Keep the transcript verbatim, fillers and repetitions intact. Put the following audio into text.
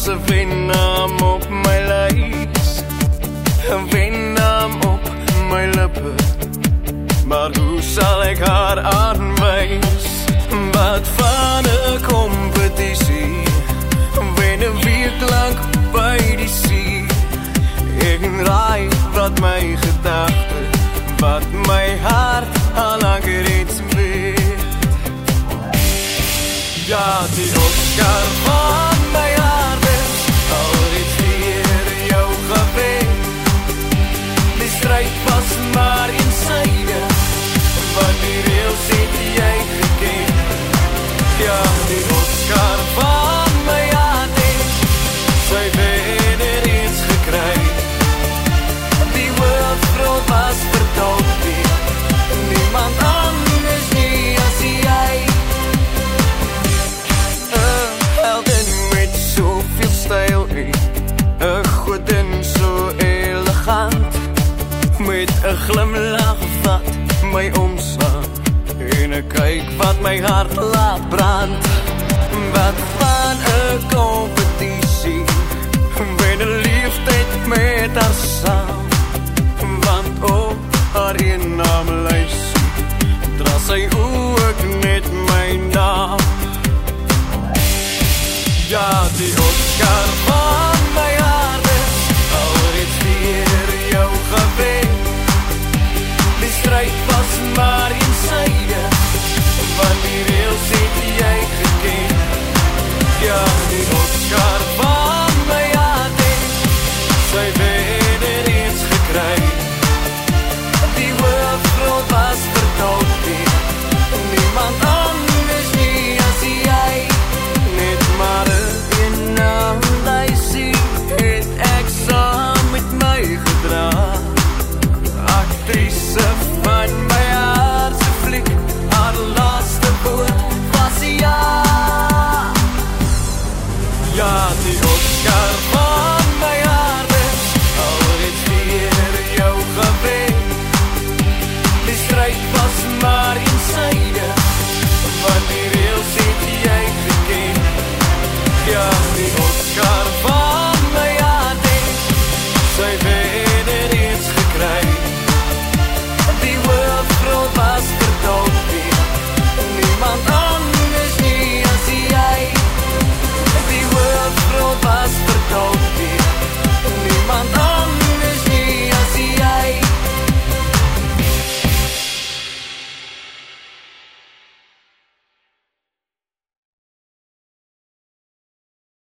as 'n wennaam op my lys, 'n wennaam op my lippe. Maar hoe sal ek haar aanwys? Wat van 'n kompetisie, wen 'n week lank by die see. Ek raai wat my gedagte, wat my hart al lang reeds weet. Ja, die Oscar van my harte, al reeds weer jou gewen. Die strijd was maar eensyde, want die reels het jy geken. Ja, die Oscar van my harte, sy wen het reeds gekry. Die woordvroot was verdamp nie, niemand anders nie as jy. Een heldin met soveel styl, een godin so elegant, met een glimlach wat my omslaan, en een kyk wat my hart laat brand. Wat van een kompetisie, wen een liefdheid met haar saam, want op haar een naamlysie, dra sy ook net my naam. Ja, die Oscar van my harte, al reeds weer jou gewen. Die strijd was maar eensyde, want die reels het jy geken. Ja, die Oscar van my harte, sy wen